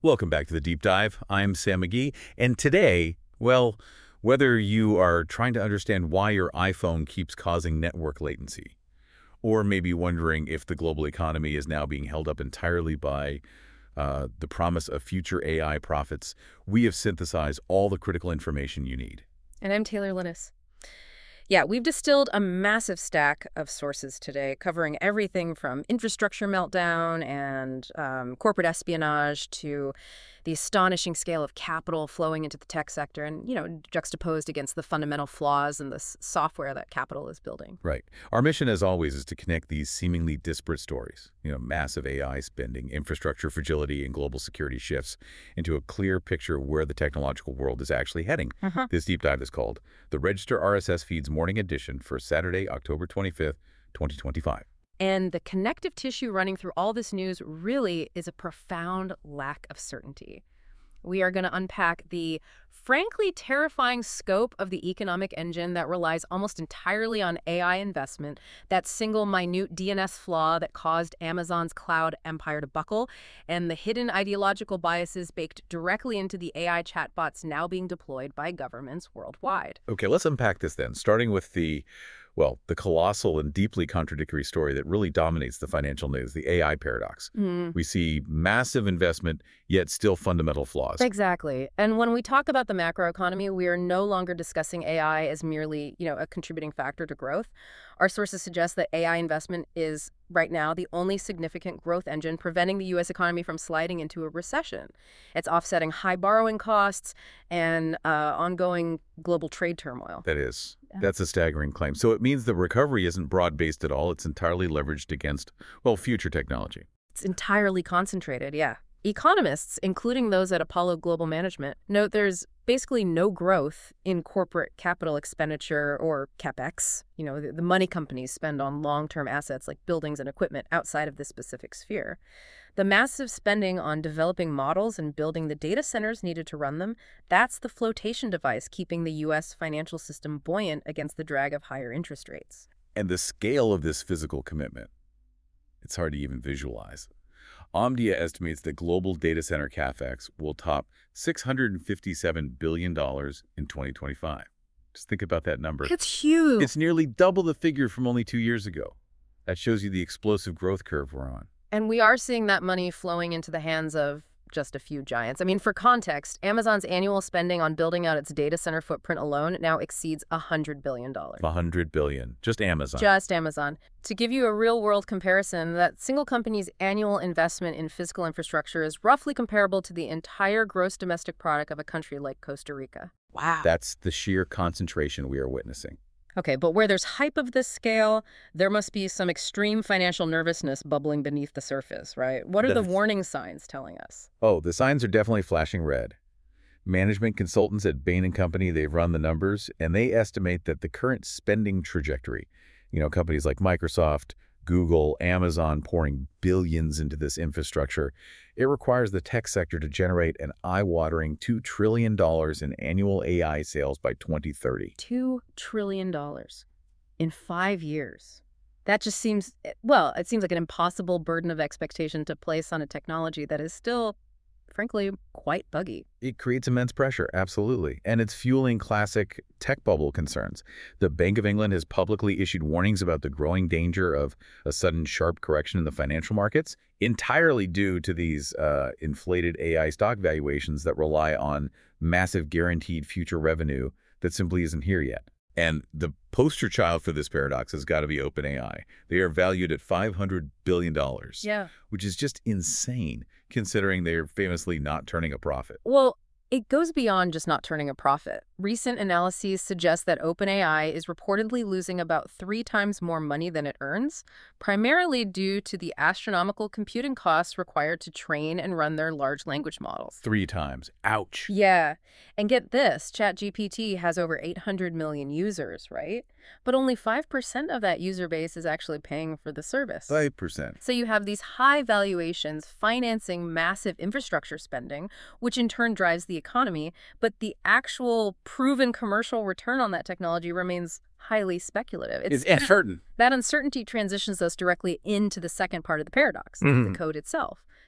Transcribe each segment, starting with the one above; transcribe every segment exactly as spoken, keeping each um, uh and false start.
Welcome back to the Deep Dive. I'm Sam McGee, and today, well, whether you are trying to understand why your iPhone keeps causing network latency, or maybe wondering if the global economy is now being held up entirely by uh, the promise of future A I profits, we have synthesized all the critical information you need. And I'm Taylor Linus. Yeah, we've distilled a massive stack of sources today, covering everything from infrastructure meltdown and um, corporate espionage to the astonishing scale of capital flowing into the tech sector and, you know, juxtaposed against the fundamental flaws in the s- software that capital is building. Right. Our mission, as always, is to connect these seemingly disparate stories, you know, massive A I spending, infrastructure fragility, and global security shifts, into a clear picture of where the technological world is actually heading. Uh-huh. This deep dive is called the Register R S S Feeds Morning Edition for Saturday, October twenty-fifth, twenty twenty-five. And the connective tissue running through all this news really is a profound lack of certainty. We are going to unpack the frankly terrifying scope of the economic engine that relies almost entirely on A I investment, that single minute D N S flaw that caused Amazon's cloud empire to buckle, and the hidden ideological biases baked directly into the A I chatbots now being deployed by governments worldwide. Okay, let's unpack this then, starting with the, well, the colossal and deeply contradictory story that really dominates the financial news, the A I paradox. Mm. We see massive investment, yet still fundamental flaws. Exactly. And when we talk about the macroeconomy, we are no longer discussing A I as merely, you know, a contributing factor to growth. Our sources suggest that A I investment is, right now, the only significant growth engine preventing the U S economy from sliding into a recession. It's offsetting high borrowing costs and uh, ongoing global trade turmoil. That is. Yeah. That's a staggering claim. So it means the recovery isn't broad-based at all. It's entirely leveraged against, well, future technology. It's entirely concentrated, yeah. Economists, including those at Apollo Global Management, note there's basically no growth in corporate capital expenditure or CapEx, you know, the, the money companies spend on long-term assets like buildings and equipment outside of this specific sphere. The massive spending on developing models and building the data centers needed to run them, that's the flotation device keeping the U S financial system buoyant against the drag of higher interest rates. And the scale of this physical commitment, it's hard to even visualize. Omdia estimates that global data center CapEx will top six hundred fifty-seven billion dollars in twenty twenty-five. Just think about that number. It's huge. It's nearly double the figure from only two years ago. That shows you the explosive growth curve we're on. And we are seeing that money flowing into the hands of just a few giants. I mean, for context, Amazon's annual spending on building out its data center footprint alone now exceeds one hundred billion dollars. one hundred billion dollars. Just Amazon. Just Amazon. To give you a real-world comparison, that single company's annual investment in physical infrastructure is roughly comparable to the entire gross domestic product of a country like Costa Rica. Wow. That's the sheer concentration we are witnessing. Okay, but where there's hype of this scale, there must be some extreme financial nervousness bubbling beneath the surface, right? What are the That's- warning signs telling us? Oh, the signs are definitely flashing red. Management consultants at Bain and Company, they've run the numbers, and they estimate that the current spending trajectory, you know, companies like Microsoft, Google, Amazon pouring billions into this infrastructure, it requires the tech sector to generate an eye-watering two trillion dollars in annual A I sales by twenty thirty. Two trillion dollars in five years. That just seems, well, it seems like an impossible burden of expectation to place on a technology that is still, frankly, quite buggy. It creates immense pressure, absolutely. And it's fueling classic tech bubble concerns. The Bank of England has publicly issued warnings about the growing danger of a sudden sharp correction in the financial markets, entirely due to these uh, inflated A I stock valuations that rely on massive guaranteed future revenue that simply isn't here yet. And the poster child for this paradox has got to be OpenAI. They are valued at five hundred billion dollars, Yeah. which is just insane, considering they're famously not turning a profit. Well, it goes beyond just not turning a profit. Recent analyses suggest that OpenAI is reportedly losing about three times more money than it earns, primarily due to the astronomical computing costs required to train and run their large language models. Three times. Ouch. Yeah. And get this, ChatGPT has over eight hundred million users, right? But only five percent of that user base is actually paying for the service. five percent. So you have these high valuations financing massive infrastructure spending, which in turn drives the economy, but the actual proven commercial return on that technology remains highly speculative. It's uncertain. That uncertainty transitions us directly into the second part of the paradox, Mhm. the code itself.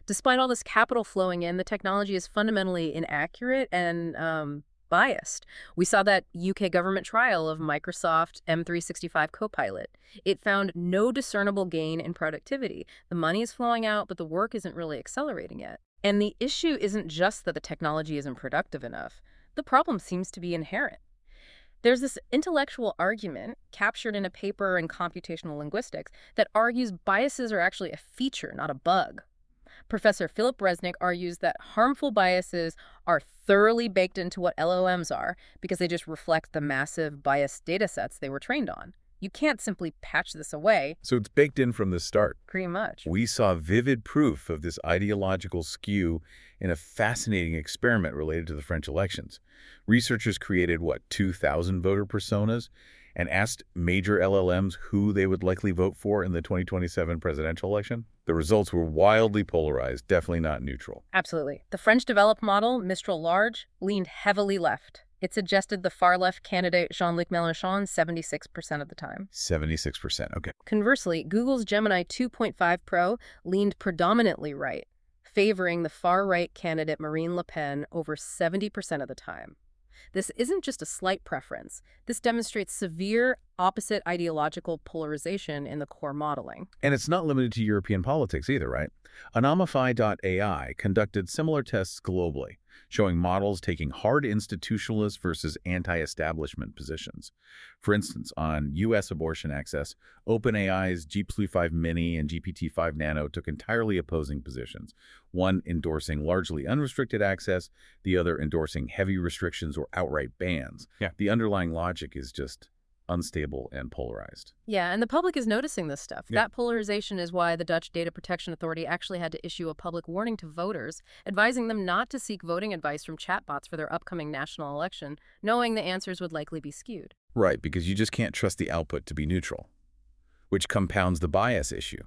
Despite all this capital flowing in, the technology is fundamentally inaccurate and um, biased. We saw that U K government trial of Microsoft M three sixty-five Copilot. It found no discernible gain in productivity. The money is flowing out, but the work isn't really accelerating yet. And the issue isn't just that the technology isn't productive enough. The problem seems to be inherent. There's this intellectual argument captured in a paper in computational linguistics that argues biases are actually a feature, not a bug. Professor Philip Resnick argues that harmful biases are thoroughly baked into what L L Ms are because they just reflect the massive biased data sets they were trained on. You can't simply patch this away. So it's baked in from the start. Pretty much. We saw vivid proof of this ideological skew in a fascinating experiment related to the French elections. Researchers created, what, two thousand voter personas and asked major L L Ms who they would likely vote for in the twenty twenty-seven presidential election. The results were wildly polarized, definitely not neutral. Absolutely. The French-developed model, Mistral Large, leaned heavily left. It suggested the far-left candidate Jean-Luc Mélenchon seventy-six percent of the time. seventy-six percent, okay. Conversely, Google's Gemini two point five Pro leaned predominantly right, favoring the far-right candidate Marine Le Pen over seventy percent of the time. This isn't just a slight preference. This demonstrates severe opposite ideological polarization in the core modeling. And it's not limited to European politics either, right? Anomify dot A I conducted similar tests globally, showing models taking hard institutionalist versus anti-establishment positions. For instance, on U S abortion access, OpenAI's G P T five Mini and G P T five Nano took entirely opposing positions, one endorsing largely unrestricted access, the other endorsing heavy restrictions or outright bans. Yeah. The underlying logic is just unstable and polarized. Yeah, and the public is noticing this stuff. Yeah. That polarization is why the Dutch Data Protection Authority actually had to issue a public warning to voters, advising them not to seek voting advice from chatbots for their upcoming national election, knowing the answers would likely be skewed. Right, because you just can't trust the output to be neutral, which compounds the bias issue.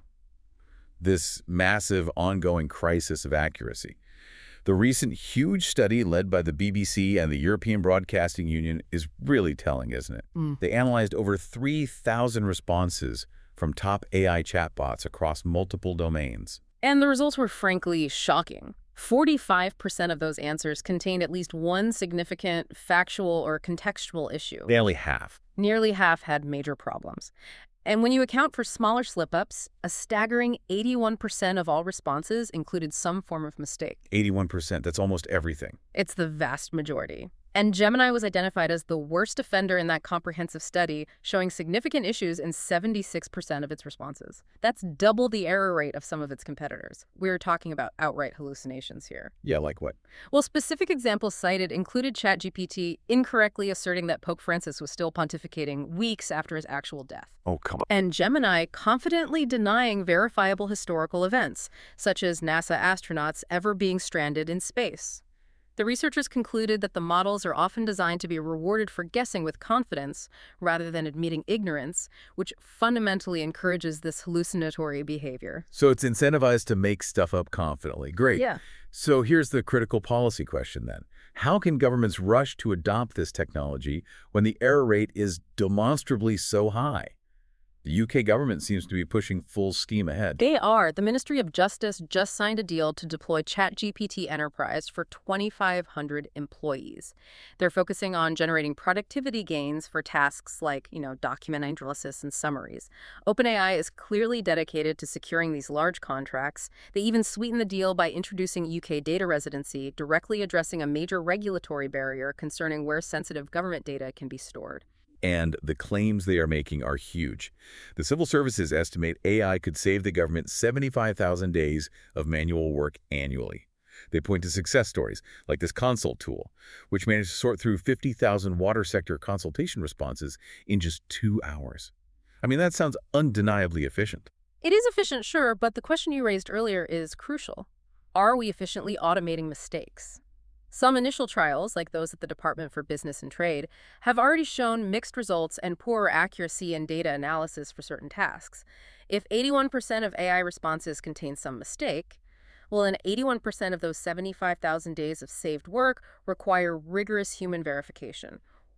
This massive ongoing crisis of accuracy. The recent huge study led by the B B C and the European Broadcasting Union is really telling, isn't it? Mm. They analyzed over three thousand responses from top A I chatbots across multiple domains. And the results were frankly shocking. forty-five percent of those answers contained at least one significant factual or contextual issue. Nearly half. Nearly half had major problems. And when you account for smaller slip-ups, a staggering eighty-one percent of all responses included some form of mistake. eighty-one percent, that's almost everything. It's the vast majority. And Gemini was identified as the worst offender in that comprehensive study, showing significant issues in seventy-six percent of its responses. That's double the error rate of some of its competitors. We're talking about outright hallucinations here. Yeah, like what? Well, specific examples cited included ChatGPT incorrectly asserting that Pope Francis was still pontificating weeks after his actual death. Oh, come on. And Gemini confidently denying verifiable historical events, such as NASA astronauts ever being stranded in space. The researchers concluded that the models are often designed to be rewarded for guessing with confidence rather than admitting ignorance, which fundamentally encourages this hallucinatory behavior. So it's incentivized to make stuff up confidently. Great. Yeah. So here's the critical policy question then. How can governments rush to adopt this technology when the error rate is demonstrably so high? The U K government seems to be pushing full steam ahead. They are. The Ministry of Justice just signed a deal to deploy ChatGPT Enterprise for twenty-five hundred employees. They're focusing on generating productivity gains for tasks like, you know, document analysis and summaries. OpenAI is clearly dedicated to securing these large contracts. They even sweeten the deal by introducing U K data residency, directly addressing a major regulatory barrier concerning where sensitive government data can be stored. And the claims they are making are huge. The civil services estimate A I could save the government seventy-five thousand days of manual work annually. They point to success stories, like this consult tool, which managed to sort through fifty thousand water sector consultation responses in just two hours. I mean, that sounds undeniably efficient. It is efficient, sure, but the question you raised earlier is crucial. Are we efficiently automating mistakes? Some initial trials, like those at the Department for Business and Trade, have already shown mixed results and poorer accuracy in data analysis for certain tasks. If eighty-one percent of A I responses contain some mistake, well, then eighty-one percent of those seventy-five thousand days of saved work require rigorous human verification.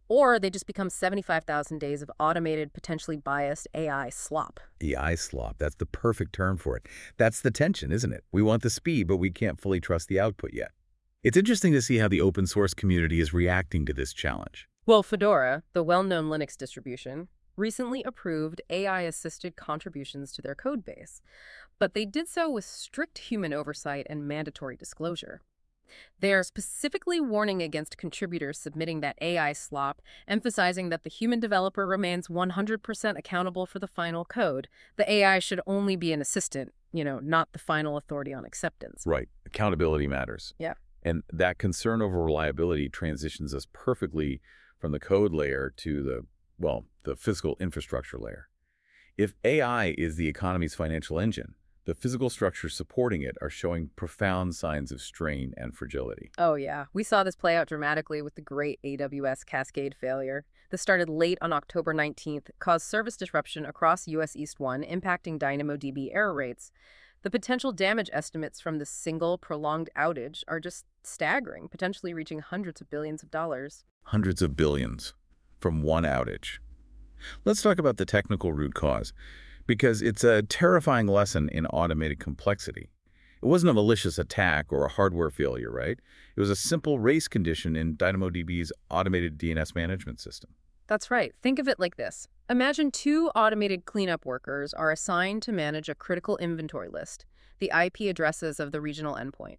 Or they just become seventy-five thousand days of automated, potentially biased A I slop. A I slop, that's the perfect term for it. That's the tension, isn't it? We want the speed, but we can't fully trust the output yet. It's interesting to see how the open source community is reacting to this challenge. Well, Fedora, the well-known Linux distribution, recently approved A I-assisted contributions to their code base, but they did so with strict human oversight and mandatory disclosure. They are specifically warning against contributors submitting that A I slop, emphasizing that the human developer remains one hundred percent accountable for the final code. The A I should only be an assistant, you know, not the final authority on acceptance. Right. Accountability matters. Yeah. And that concern over reliability transitions us perfectly from the code layer to the, well, the physical infrastructure layer. If A I is the economy's financial engine, the physical structures supporting it are showing profound signs of strain and fragility. Oh, yeah. We saw this play out dramatically with the great A W S Cascade failure. This started late on October nineteenth, caused service disruption across U S East one, impacting DynamoDB error rates. The potential damage estimates from this single, prolonged outage are just staggering, potentially reaching hundreds of billions of dollars. Hundreds of billions from one outage. Let's talk about the technical root cause, because it's a terrifying lesson in automated complexity. It wasn't a malicious attack or a hardware failure, right? It was a simple race condition in DynamoDB's automated D N S management system. That's right. Think of it like this. Imagine two automated cleanup workers are assigned to manage a critical inventory list, the I P addresses of the regional endpoint.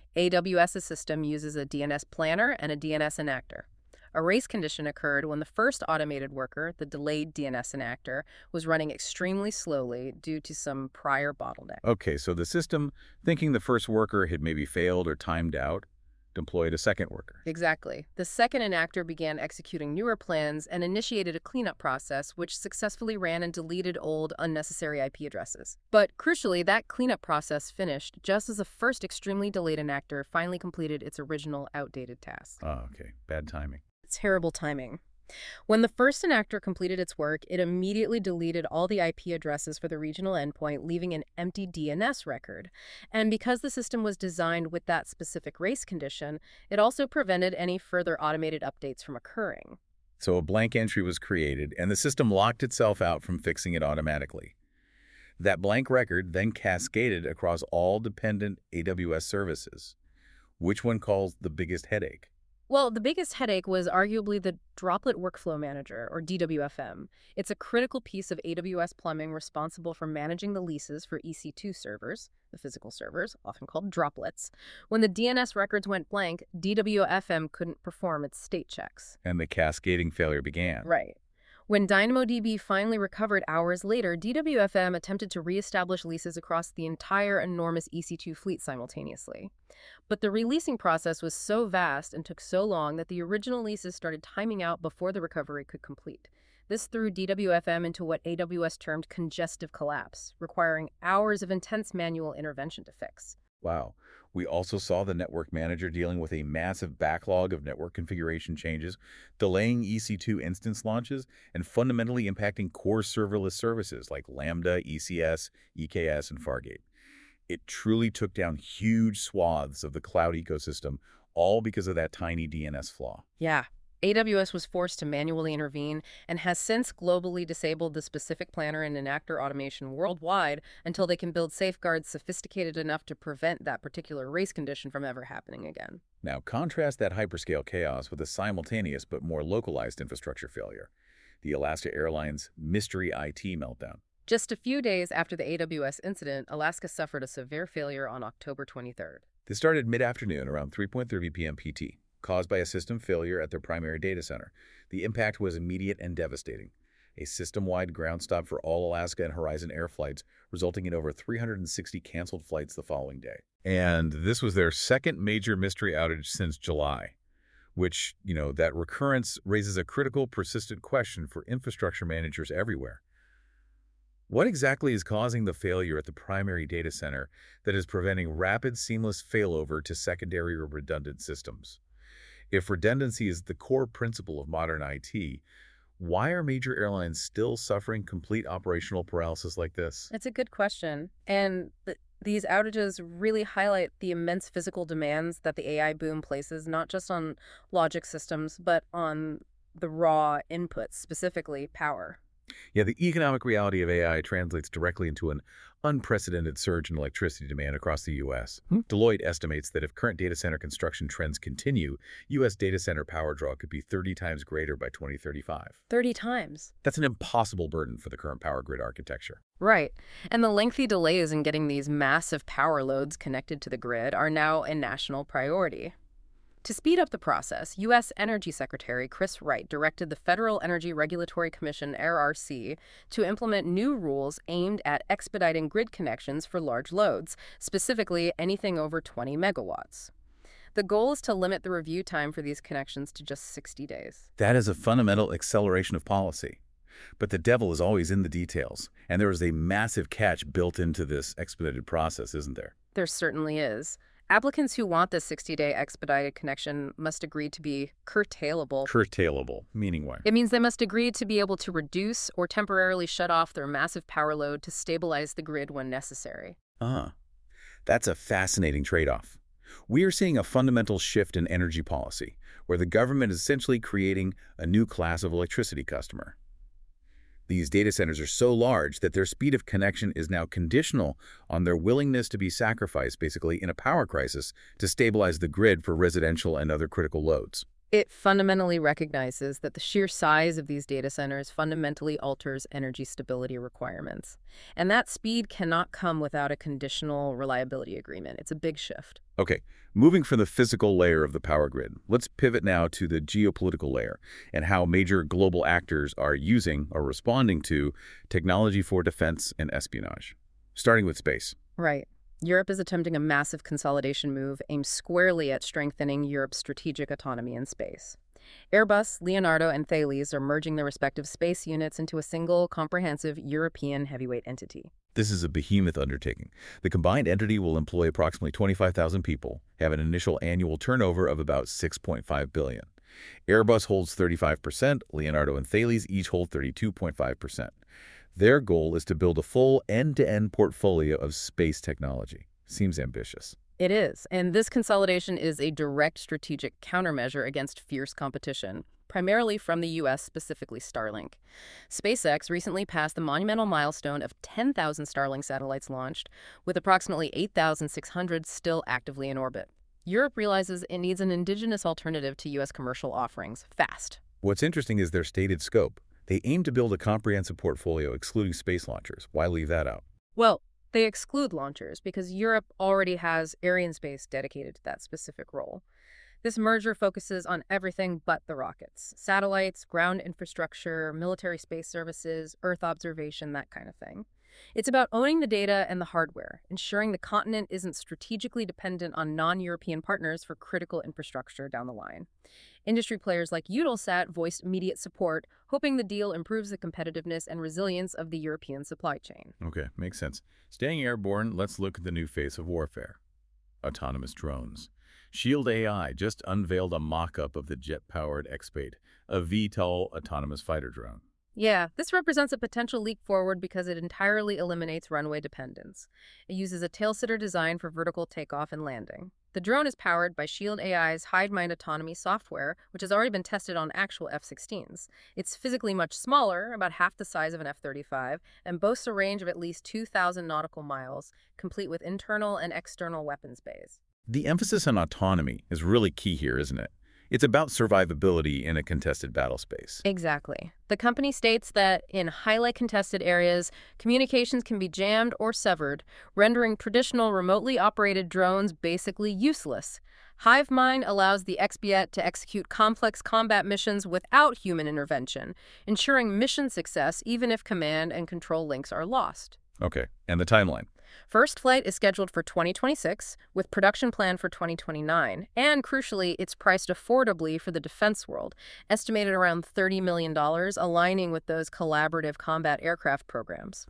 AWS's system uses a D N S planner and a D N S enactor. A race condition occurred when the first automated worker, the delayed D N S enactor, was running extremely slowly due to some prior bottleneck. Okay, so the system, thinking the first worker had maybe failed or timed out, deployed a second worker. Exactly. The second enactor began executing newer plans and initiated a cleanup process which successfully ran and deleted old, unnecessary I P addresses. But crucially, that cleanup process finished just as the first extremely delayed enactor finally completed its original outdated task. Oh, okay. Bad timing. Terrible timing. When the first enactor completed its work, it immediately deleted all the I P addresses for the regional endpoint, leaving an empty D N S record. And because the system was designed with that specific race condition, it also prevented any further automated updates from occurring. So a blank entry was created, and the system locked itself out from fixing it automatically. That blank record then cascaded across all dependent A W S services. Which one caused the biggest headache? Well, the biggest headache was arguably the Droplet Workflow Manager, or D W F M. It's a critical piece of A W S plumbing responsible for managing the leases for E C two servers, the physical servers, often called droplets. When the D N S records went blank, D W F M couldn't perform its state checks. And the cascading failure began. Right. When DynamoDB finally recovered hours later, D W F M attempted to reestablish leases across the entire enormous E C two fleet simultaneously. But the releasing process was so vast and took so long that the original leases started timing out before the recovery could complete. This threw D W F M into what A W S termed congestive collapse, requiring hours of intense manual intervention to fix. Wow. We also saw the network manager dealing with a massive backlog of network configuration changes, delaying E C two instance launches, and fundamentally impacting core serverless services like Lambda, E C S, E K S, and Fargate. It truly took down huge swaths of the cloud ecosystem, all because of that tiny D N S flaw. Yeah. A W S was forced to manually intervene and has since globally disabled the specific planner and enactor automation worldwide until they can build safeguards sophisticated enough to prevent that particular race condition from ever happening again. Now, contrast that hyperscale chaos with a simultaneous but more localized infrastructure failure, the Alaska Airlines mystery I T meltdown. Just a few days after the A W S incident, Alaska suffered a severe failure on October twenty-third. This started mid-afternoon around three thirty p m P T. Caused by a system failure at their primary data center. The impact was immediate and devastating. A system-wide ground stop for all Alaska and Horizon Air flights, resulting in over three hundred sixty canceled flights the following day. And this was their second major mystery outage since July, which, you know, that recurrence raises a critical, persistent question for infrastructure managers everywhere. What exactly is causing the failure at the primary data center that is preventing rapid, seamless failover to secondary or redundant systems? If redundancy is the core principle of modern I T, why are major airlines still suffering complete operational paralysis like this? It's a good question. And th these outages really highlight the immense physical demands that the A I boom places, not just on logic systems, but on the raw inputs, specifically power. Yeah, the economic reality of A I translates directly into an unprecedented surge in electricity demand across the U S. Hmm. Deloitte estimates that if current data center construction trends continue, U S data center power draw could be thirty times greater by twenty thirty-five. thirty times. That's an impossible burden for the current power grid architecture. Right. And the lengthy delays in getting these massive power loads connected to the grid are now a national priority. To speed up the process, U S Energy Secretary Chris Wright directed the Federal Energy Regulatory Commission, F R C, to implement new rules aimed at expediting grid connections for large loads, specifically anything over twenty megawatts. The goal is to limit the review time for these connections to just sixty days. That is a fundamental acceleration of policy. But the devil is always in the details, and there is a massive catch built into this expedited process, isn't there? There certainly is. Applicants who want the sixty-day expedited connection must agree to be curtailable. Curtailable, meaning what? It means they must agree to be able to reduce or temporarily shut off their massive power load to stabilize the grid when necessary. Ah, that's a fascinating trade-off. We are seeing a fundamental shift in energy policy, where the government is essentially creating a new class of electricity customer. These data centers are so large that their speed of connection is now conditional on their willingness to be sacrificed, basically, in a power crisis to stabilize the grid for residential and other critical loads. It fundamentally recognizes that the sheer size of these data centers fundamentally alters energy stability requirements. And that speed cannot come without a conditional reliability agreement. It's a big shift. Okay, moving from the physical layer of the power grid, let's pivot now to the geopolitical layer and how major global actors are using or responding to technology for defense and espionage. Starting with space. Right. Europe is attempting a massive consolidation move aimed squarely at strengthening Europe's strategic autonomy in space. Airbus, Leonardo, and Thales are merging their respective space units into a single, comprehensive European heavyweight entity. This is a behemoth undertaking. The combined entity will employ approximately twenty-five thousand people, have an initial annual turnover of about six point five billion dollars. Airbus holds thirty-five percent, Leonardo and Thales each hold thirty-two point five percent. Their goal is to build a full end-to-end portfolio of space technology. Seems ambitious. It is, and this consolidation is a direct strategic countermeasure against fierce competition, primarily from the U S, specifically Starlink. SpaceX recently passed the monumental milestone of ten thousand Starlink satellites launched, with approximately eight thousand six hundred still actively in orbit. Europe realizes it needs an indigenous alternative to U S commercial offerings, fast. What's interesting is their stated scope. They aim to build a comprehensive portfolio excluding space launchers. Why leave that out? Well, they exclude launchers because Europe already has Arianespace dedicated to that specific role. This merger focuses on everything but the rockets. Satellites, ground infrastructure, military space services, Earth observation, that kind of thing. It's about owning the data and the hardware, ensuring the continent isn't strategically dependent on non-European partners for critical infrastructure down the line. Industry players like Eutelsat voiced immediate support, hoping the deal improves the competitiveness and resilience of the European supply chain. Okay, makes sense. Staying airborne, let's look at the new face of warfare. Autonomous drones. Shield A I just unveiled a mock-up of the jet-powered X-Bait, a V TOL autonomous fighter drone. Yeah, this represents a potential leap forward because it entirely eliminates runway dependence. It uses a tail-sitter design for vertical takeoff and landing. The drone is powered by Shield A I's HiveMind autonomy software, which has already been tested on actual F sixteens. It's physically much smaller, about half the size of an F thirty-five, and boasts a range of at least two thousand nautical miles, complete with internal and external weapons bays. The emphasis on autonomy is really key here, isn't it? It's about survivability in a contested battle space. Exactly. The company states that in highly contested areas, communications can be jammed or severed, rendering traditional remotely operated drones basically useless. HiveMind allows the X-Bait to execute complex combat missions without human intervention, ensuring mission success even if command and control links are lost. Okay, and the timeline? First flight is scheduled for twenty twenty-six, with production planned for twenty twenty-nine, and crucially, it's priced affordably for the defense world, estimated around thirty million dollars, aligning with those collaborative combat aircraft programs. Right.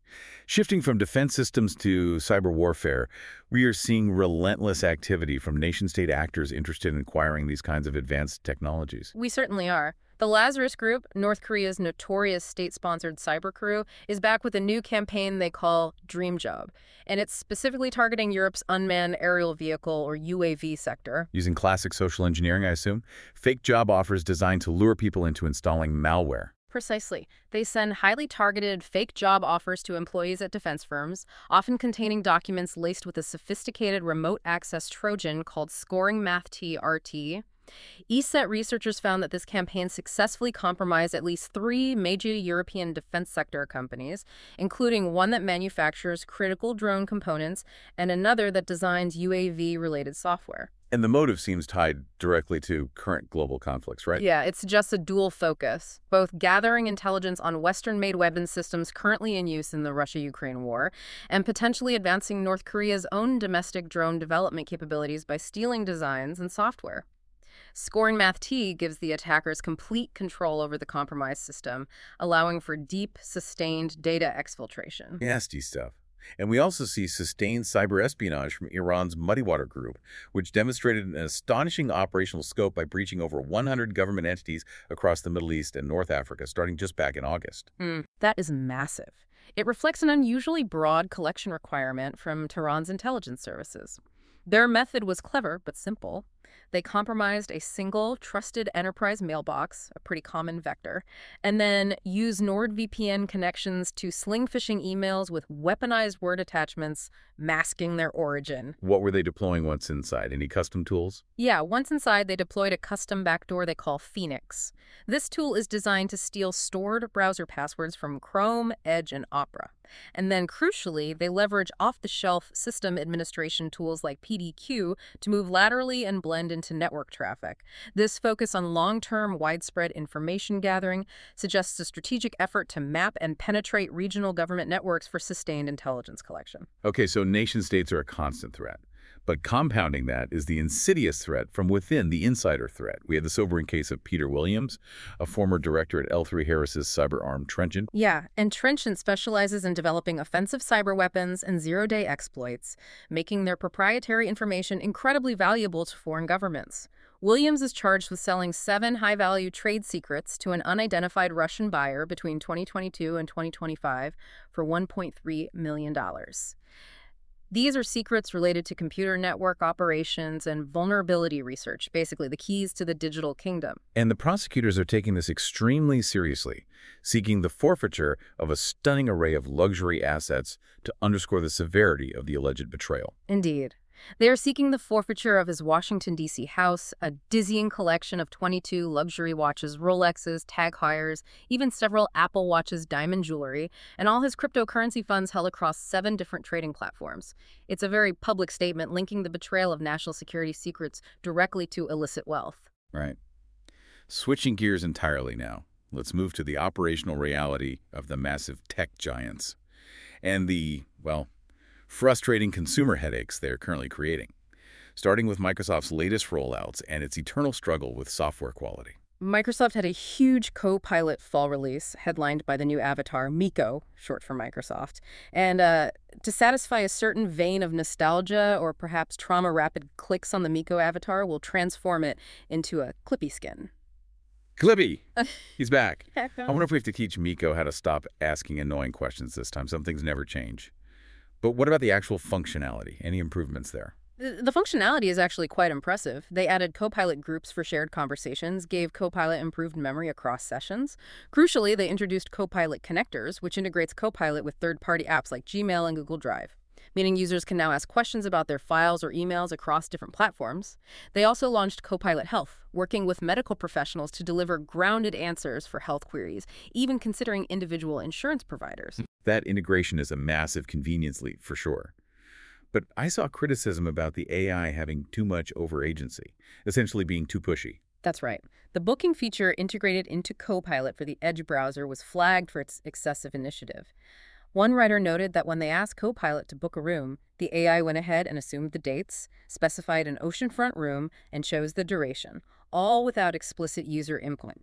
Shifting from defense systems to cyber warfare, we are seeing relentless activity from nation-state actors interested in acquiring these kinds of advanced technologies. We certainly are. The Lazarus Group, North Korea's notorious state-sponsored cyber crew, is back with a new campaign they call Dream Job, and it's specifically targeting Europe's unmanned aerial vehicle, or U A V, sector. Using classic social engineering, I assume, fake job offers designed to lure people into installing malware. Precisely. They send highly targeted fake job offers to employees at defense firms, often containing documents laced with a sophisticated remote access Trojan called Scoring Math T R T. E S E T researchers found that this campaign successfully compromised at least three major European defense sector companies, including one that manufactures critical drone components and another that designs U A V-related software. And the motive seems tied directly to current global conflicts, right? Yeah, it's just a dual focus, both gathering intelligence on Western-made weapons systems currently in use in the Russia-Ukraine war, and potentially advancing North Korea's own domestic drone development capabilities by stealing designs and software. Scoring Math T gives the attackers complete control over the compromised system, allowing for deep, sustained data exfiltration. Nasty stuff. And we also see sustained cyber espionage from Iran's Muddy Water Group, which demonstrated an astonishing operational scope by breaching over one hundred government entities across the Middle East and North Africa, starting just back in August. Mm, that is massive. It reflects an unusually broad collection requirement from Tehran's intelligence services. Their method was clever but simple. They compromised a single, trusted enterprise mailbox, a pretty common vector, and then used NordVPN connections to sling phishing emails with weaponized word attachments, masking their origin. What were they deploying once inside? Any custom tools? Yeah, once inside, they deployed a custom backdoor they call Phoenix. This tool is designed to steal stored browser passwords from Chrome, Edge, and Opera. And then, crucially, they leverage off-the-shelf system administration tools like P D Q to move laterally and blend into network traffic. This focus on long-term, widespread information gathering suggests a strategic effort to map and penetrate regional government networks for sustained intelligence collection. Okay, so nation-states are a constant threat. But compounding that is the insidious threat from within, the insider threat. We had the sobering case of Peter Williams, a former director at L three Harris's cyber arm Trenchant. Yeah, and Trenchant specializes in developing offensive cyber weapons and zero-day exploits, making their proprietary information incredibly valuable to foreign governments. Williams is charged with selling seven high-value trade secrets to an unidentified Russian buyer between twenty twenty-two and twenty twenty-five for one point three million dollars. These are secrets related to computer network operations and vulnerability research, basically the keys to the digital kingdom. And the prosecutors are taking this extremely seriously, seeking the forfeiture of a stunning array of luxury assets to underscore the severity of the alleged betrayal. Indeed. They are seeking the forfeiture of his Washington, D C house, a dizzying collection of twenty-two luxury watches, Rolexes, Tag Heuers, even several Apple Watches, diamond jewelry, and all his cryptocurrency funds held across seven different trading platforms. It's a very public statement linking the betrayal of national security secrets directly to illicit wealth. Right. Switching gears entirely now, let's move to the operational reality of the massive tech giants and the, well, frustrating consumer headaches they're currently creating, starting with Microsoft's latest rollouts and its eternal struggle with software quality. Microsoft had a huge Copilot fall release, headlined by the new avatar, Miko, short for Microsoft. And uh, to satisfy a certain vein of nostalgia or perhaps trauma, rapid clicks on the Miko avatar will transform it into a Clippy skin. Clippy! He's back. I wonder if we have to teach Miko how to stop asking annoying questions this time. Some things never change. But what about the actual functionality? Any improvements there? The functionality is actually quite impressive. They added Copilot groups for shared conversations, gave Copilot improved memory across sessions. Crucially, they introduced Copilot connectors, which integrates Copilot with third-party apps like Gmail and Google Drive, meaning users can now ask questions about their files or emails across different platforms. They also launched Copilot Health, working with medical professionals to deliver grounded answers for health queries, even considering individual insurance providers. That integration is a massive convenience leap, for sure. But I saw criticism about the A I having too much over-agency, essentially being too pushy. That's right. The booking feature integrated into Copilot for the Edge browser was flagged for its excessive initiative. One writer noted that when they asked Copilot to book a room, the A I went ahead and assumed the dates, specified an oceanfront room, and chose the duration, all without explicit user input.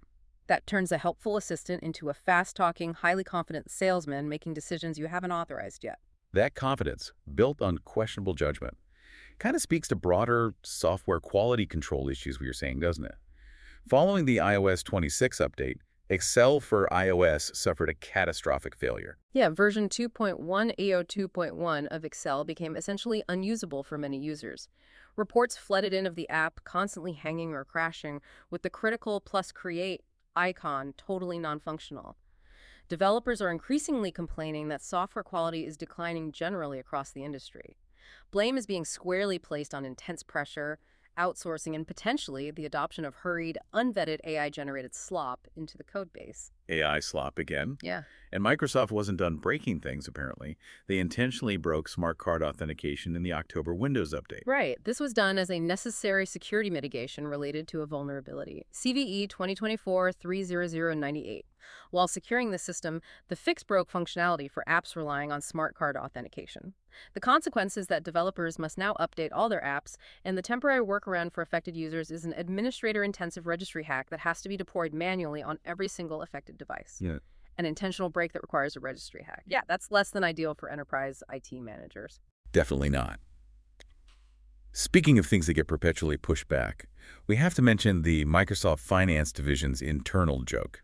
That turns a helpful assistant into a fast-talking, highly confident salesman making decisions you haven't authorized yet. That confidence, built on questionable judgment, kind of speaks to broader software quality control issues we were saying, doesn't it? Following the i O S twenty-six update, Excel for iOS suffered a catastrophic failure. Yeah, version two point one A O two point one of Excel became essentially unusable for many users. Reports flooded in of the app constantly hanging or crashing, with the critical plus create icon totally non-functional. Developers are increasingly complaining that software quality is declining generally across the industry. Blame is being squarely placed on intense pressure, outsourcing, and potentially the adoption of hurried, unvetted A I-generated slop into the code base. A I slop again. Yeah. And Microsoft wasn't done breaking things, apparently. They intentionally broke smart card authentication in the October Windows update. Right. This was done as a necessary security mitigation related to a vulnerability. C V E twenty twenty-four three hundred ninety-eight. While securing the system, the fix broke functionality for apps relying on smart card authentication. The consequence is that developers must now update all their apps, and the temporary workaround for affected users is an administrator-intensive registry hack that has to be deployed manually on every single affected device. Yeah. An intentional break that requires a registry hack. Yeah, that's less than ideal for enterprise I T managers. Definitely not. Speaking of things that get perpetually pushed back, we have to mention the Microsoft Finance division's internal joke.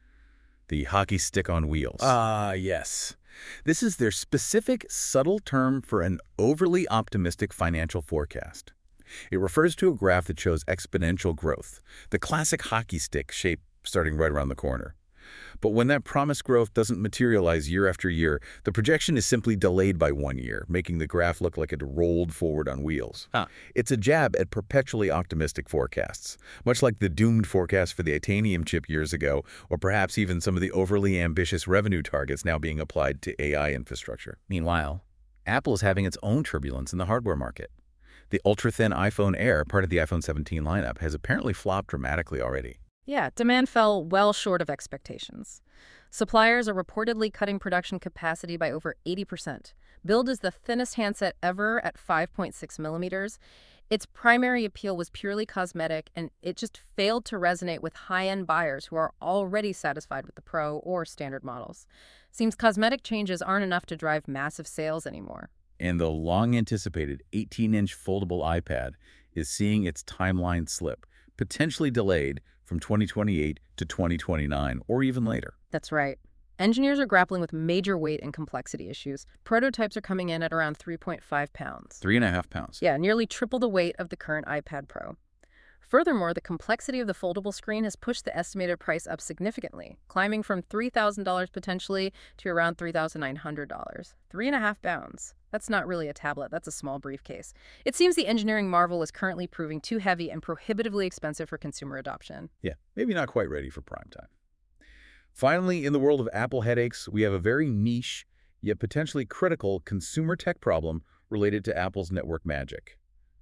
The hockey stick on wheels. Ah, yes. This is their specific, subtle term for an overly optimistic financial forecast. It refers to a graph that shows exponential growth, the classic hockey stick shape starting right around the corner. But when that promised growth doesn't materialize year after year, the projection is simply delayed by one year, making the graph look like it rolled forward on wheels. Huh. It's a jab at perpetually optimistic forecasts, much like the doomed forecast for the Itanium chip years ago, or perhaps even some of the overly ambitious revenue targets now being applied to A I infrastructure. Meanwhile, Apple is having its own turbulence in the hardware market. The ultra-thin iPhone Air, part of the iPhone seventeen lineup, has apparently flopped dramatically already. Yeah, demand fell well short of expectations. Suppliers are reportedly cutting production capacity by over eighty percent. Billed as the thinnest handset ever at five point six millimeters, its primary appeal was purely cosmetic, and it just failed to resonate with high-end buyers who are already satisfied with the Pro or standard models. Seems cosmetic changes aren't enough to drive massive sales anymore. And the long-anticipated eighteen-inch foldable iPad is seeing its timeline slip, potentially delayed from twenty twenty-eight to twenty twenty-nine, or even later. That's right. Engineers are grappling with major weight and complexity issues. Prototypes are coming in at around three point five pounds. Three and a half pounds. Yeah, nearly triple the weight of the current iPad Pro. Furthermore, the complexity of the foldable screen has pushed the estimated price up significantly, climbing from three thousand dollars potentially to around three thousand nine hundred dollars. Three and a half pounds. That's not really a tablet, that's a small briefcase. It seems the engineering marvel is currently proving too heavy and prohibitively expensive for consumer adoption. Yeah, maybe not quite ready for prime time. Finally, in the world of Apple headaches, we have a very niche, yet potentially critical consumer tech problem related to Apple's network magic: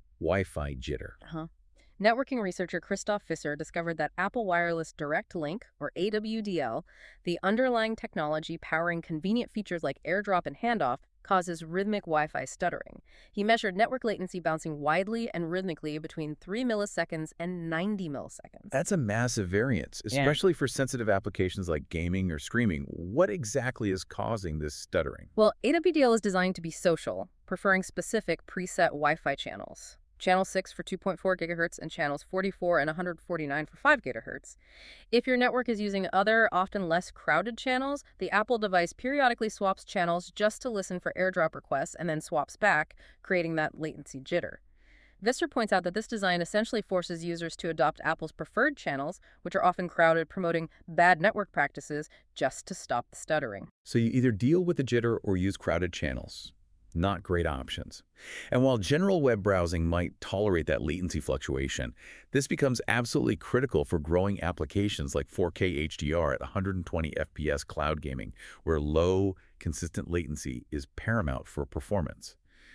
Wi-Fi jitter. Uh-huh. Networking researcher Christoph Visser discovered that Apple Wireless Direct Link, or A W D L, the underlying technology powering convenient features like AirDrop and Handoff, causes rhythmic Wi-Fi stuttering. He measured network latency bouncing widely and rhythmically between three milliseconds and ninety milliseconds. That's a massive variance, especially yeah. for sensitive applications like gaming or streaming. What exactly is causing this stuttering? Well, A W D L is designed to be social, preferring specific preset Wi-Fi channels. Channel six for two point four gigahertz and channels forty-four and one hundred forty-nine for five gigahertz. If your network is using other, often less crowded channels, the Apple device periodically swaps channels just to listen for AirDrop requests and then swaps back, creating that latency jitter. Visser points out that this design essentially forces users to adopt Apple's preferred channels, which are often crowded, promoting bad network practices, just to stop the stuttering. So you either deal with the jitter or use crowded channels. Not great options. And while general web browsing might tolerate that latency fluctuation, this becomes absolutely critical for growing applications like four K H D R at one hundred twenty F P S cloud gaming, where low, consistent latency is paramount for performance.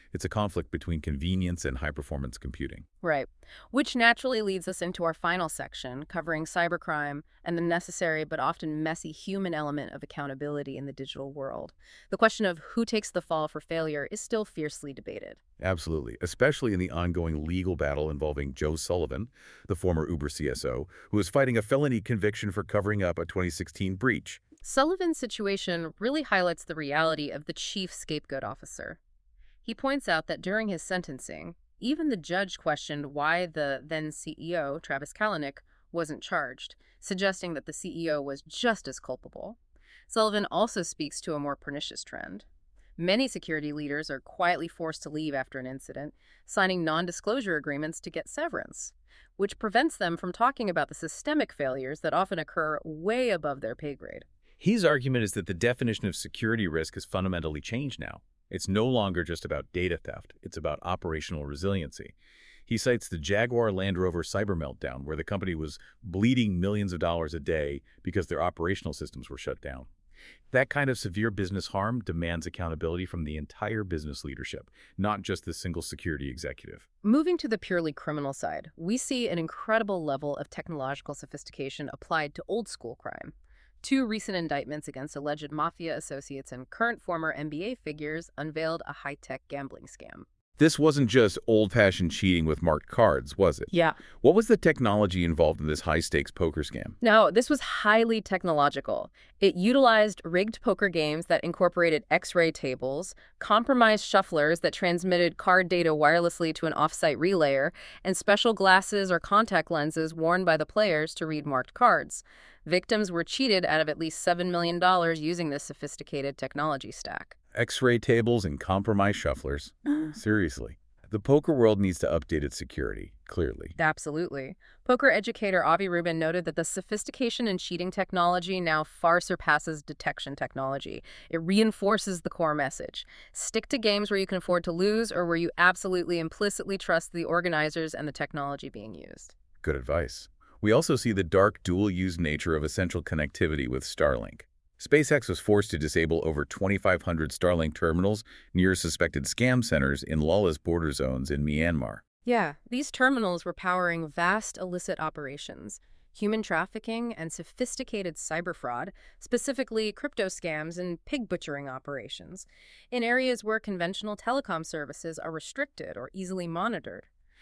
It's a conflict between convenience and high-performance computing. Right. Which naturally leads us into our final section, covering cybercrime and the necessary but often messy human element of accountability in the digital world. The question of who takes the fall for failure is still fiercely debated. Absolutely, especially in the ongoing legal battle involving Joe Sullivan, the former Uber C S O, who is fighting a felony conviction for covering up a twenty sixteen breach. Sullivan's situation really highlights the reality of the chief scapegoat officer. He points out that during his sentencing, even the judge questioned why the then C E O, Travis Kalanick, wasn't charged, suggesting that the C E O was just as culpable. Sullivan also speaks to a more pernicious trend. Many security leaders are quietly forced to leave after an incident, signing non-disclosure agreements to get severance, which prevents them from talking about the systemic failures that often occur way above their pay grade. His argument is that the definition of security risk has fundamentally changed now. It's no longer just about data theft. It's about operational resiliency. He cites the Jaguar Land Rover cyber meltdown, where the company was bleeding millions of dollars a day because their operational systems were shut down. That kind of severe business harm demands accountability from the entire business leadership, not just the single security executive. Moving to the purely criminal side, we see an incredible level of technological sophistication applied to old-school crime. Two recent indictments against alleged mafia associates and current former N B A figures unveiled a high-tech gambling scam. This wasn't just old-fashioned cheating with marked cards, was it? Yeah. What was the technology involved in this high-stakes poker scam? No, this was highly technological. It utilized rigged poker games that incorporated X-ray tables, compromised shufflers that transmitted card data wirelessly to an off-site relayer, and special glasses or contact lenses worn by the players to read marked cards. Victims were cheated out of at least seven million dollars using this sophisticated technology stack. X-ray tables and compromised shufflers. Seriously. The poker world needs to update its security, clearly. Absolutely. Poker educator Avi Rubin noted that the sophistication in cheating technology now far surpasses detection technology. It reinforces the core message. Stick to games where you can afford to lose or where you absolutely implicitly trust the organizers and the technology being used. Good advice. We also see the dark dual-use nature of essential connectivity with Starlink. SpaceX was forced to disable over twenty-five hundred Starlink terminals near suspected scam centers in lawless border zones in Myanmar. Yeah, these terminals were powering vast illicit operations, human trafficking, and sophisticated cyber fraud, specifically crypto scams and pig butchering operations, in areas where conventional telecom services are restricted or easily monitored.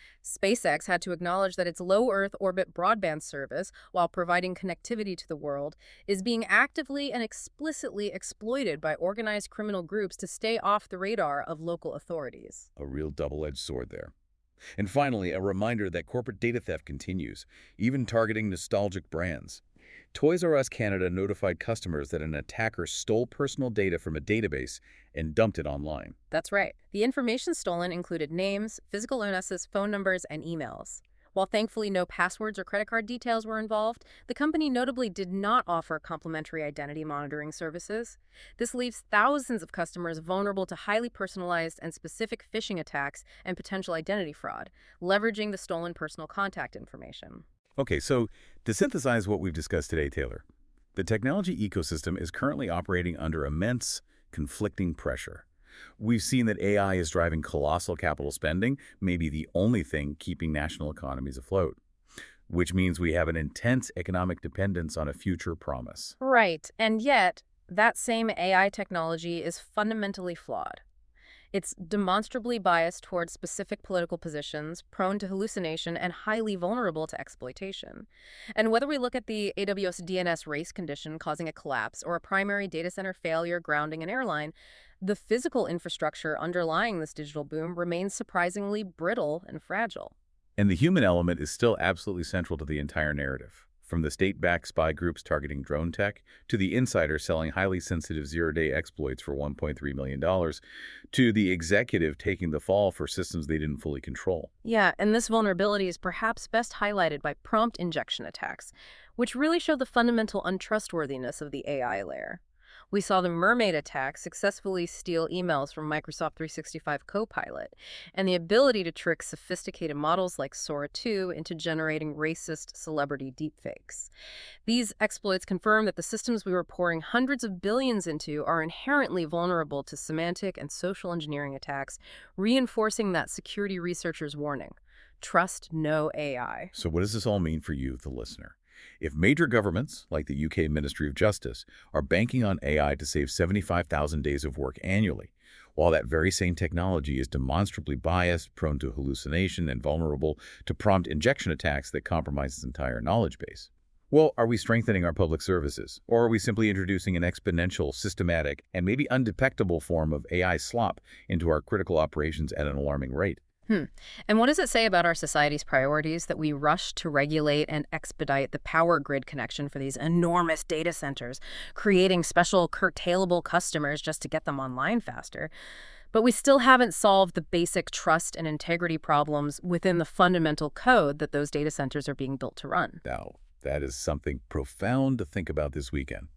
SpaceX had to acknowledge that its low Earth orbit broadband service, while providing connectivity to the world, is being actively and explicitly exploited by organized criminal groups to stay off the radar of local authorities. A real double-edged sword there. And finally, a reminder that corporate data theft continues, even targeting nostalgic brands. Toys R Us Canada notified customers that an attacker stole personal data from a database and dumped it online. That's right. The information stolen included names, physical illnesses, phone numbers, and emails. While thankfully no passwords or credit card details were involved, the company notably did not offer complimentary identity monitoring services. This leaves thousands of customers vulnerable to highly personalized and specific phishing attacks and potential identity fraud, leveraging the stolen personal contact information. Okay, so to synthesize what we've discussed today, Taylor, the technology ecosystem is currently operating under immense, conflicting pressure. We've seen that A I is driving colossal capital spending, maybe the only thing keeping national economies afloat, which means we have an intense economic dependence on a future promise. Right, and yet, that same A I technology is fundamentally flawed. It's demonstrably biased towards specific political positions, prone to hallucination, and highly vulnerable to exploitation. And whether we look at the A W S D N S race condition causing a collapse or a primary data center failure grounding an airline, the physical infrastructure underlying this digital boom remains surprisingly brittle and fragile. And the human element is still absolutely central to the entire narrative. From the state-backed spy groups targeting drone tech, to the insider selling highly sensitive zero-day exploits for one point three million dollars, to the executive taking the fall for systems they didn't fully control. Yeah, and this vulnerability is perhaps best highlighted by prompt injection attacks, which really show the fundamental untrustworthiness of the A I layer. We saw the Mermaid attack successfully steal emails from Microsoft three sixty-five Copilot, and the ability to trick sophisticated models like Sora two into generating racist celebrity deepfakes. These exploits confirm that the systems we were pouring hundreds of billions into are inherently vulnerable to semantic and social engineering attacks, reinforcing that security researchers' warning. Trust no A I. So what does this all mean for you, the listener? If major governments, like the U K Ministry of Justice, are banking on A I to save seventy-five thousand days of work annually, while that very same technology is demonstrably biased, prone to hallucination, and vulnerable to prompt injection attacks that compromise its entire knowledge base, well, are we strengthening our public services? Or are we simply introducing an exponential, systematic, and maybe undetectable form of A I slop into our critical operations at an alarming rate? Hmm. And what does it say about our society's priorities that we rush to regulate and expedite the power grid connection for these enormous data centers, creating special curtailable customers just to get them online faster? But we still haven't solved the basic trust and integrity problems within the fundamental code that those data centers are being built to run. Now, that is something profound to think about this weekend.